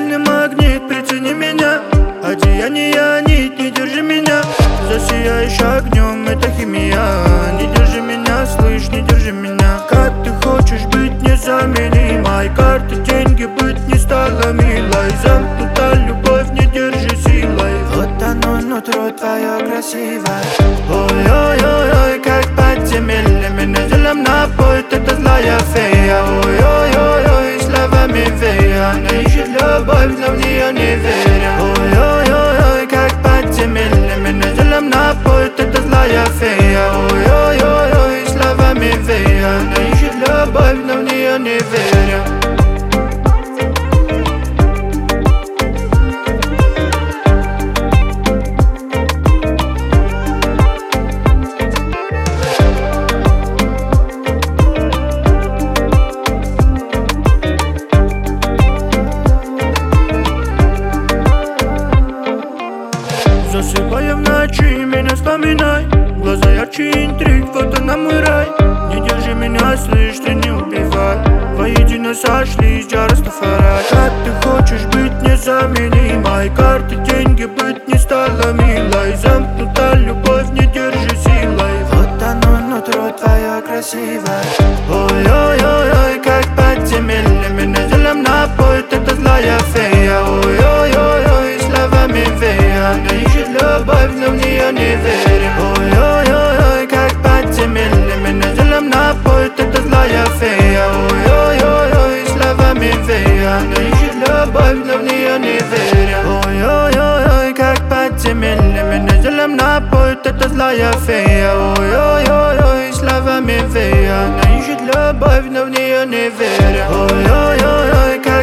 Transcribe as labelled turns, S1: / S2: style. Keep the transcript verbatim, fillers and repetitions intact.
S1: сильный магнит, прицени меня. Одеяние нить, не держи меня. Засияешь огнем, это химия. Не держи меня, слышь, не держи меня. Как ты хочешь быть незаменимой, карты, деньги быть не стала милой. Замкнута любовь, не держи силой. Вот оно, нутро твое красивое. Ой-ой-ой-ой, как подземелье. Меня делом напоит, это злая фея. Ой-ой-ой-ой, словами вея. Она ищет любовь, но в нее не веря. Ой-ой-ой-ой, как подземелье. Меня делом напоит, это злая фея. Ой-ой-ой-ой, словами вея. Она ищет любовь, но в нее не веря. Засыпая в ночи, меня вспоминай. Глаза ярче интриг, вот она мой рай. Не держи меня, слышь, ты не убивай. Воедино сошлись, я Растафарай. Как ты хочешь быть незаменимой, карты, деньги быть не стала милой. Замкнута любовь, не держи силой. Вот оно, нутро твое красивое. Ой-ой-ой-ой, как подземелье. Меня делом напоит, это злая фея. Ой-ой-ой-ой, словами вея. Она ищет любовь, но в нее не веря. Ой-ой-ой-ой, как подземелье. Меня делом напоит, это злая фея. Ой-ой-ой-ой, словами вея. Она ищет любовь, но в нее не веря. Ой-ой-ой-ой, как подземелье. Меня делом напоит, это злая фея. Ой-ой-ой-ой, словами вея. Она ищет любовь, но в нее не веря. Ой-ой-ой-ой, как